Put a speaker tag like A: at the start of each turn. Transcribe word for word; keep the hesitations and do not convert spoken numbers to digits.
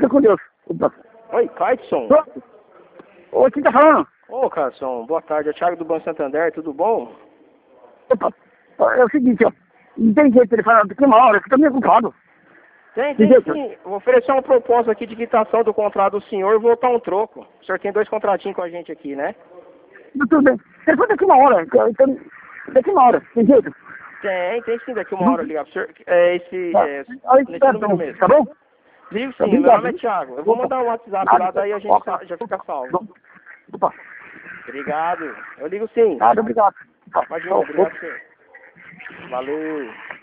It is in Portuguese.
A: Fica com Deus. Opa.
B: Oi, Clayton.
A: Oi, quem tá falando?
B: Ô, Clayton, boa tarde. É o Thiago do Banco Santander, tudo bom?
A: Opa. É o seguinte, ó. Não tem jeito ele falar daqui uma hora, que tá meio ocupado.
B: Tem, tem sim. Vou oferecer uma proposta aqui de quitação do contrato do senhor e voltar um troco. O senhor tem dois contratinhos com a gente aqui, né?
A: Tudo bem. Ele foi daqui uma hora. Então, daqui uma hora, tem jeito?
B: Tem, tem sim, daqui uma hora ligar pro senhor. É esse.
A: Tá.
B: É,
A: Aí,
B: nesse
A: tá,
B: número mesmo.
A: tá bom?
B: Ligo
A: Tá
B: sim,
A: bem,
B: meu nome é
A: obrigado.
B: Thiago. Eu vou mandar um WhatsApp lá, daí a gente
A: Opa.
B: já fica salvo.
A: Opa.
B: Obrigado. Eu ligo sim.
A: Nada, obrigado.
B: Imagina, obrigado, senhor. Valeu.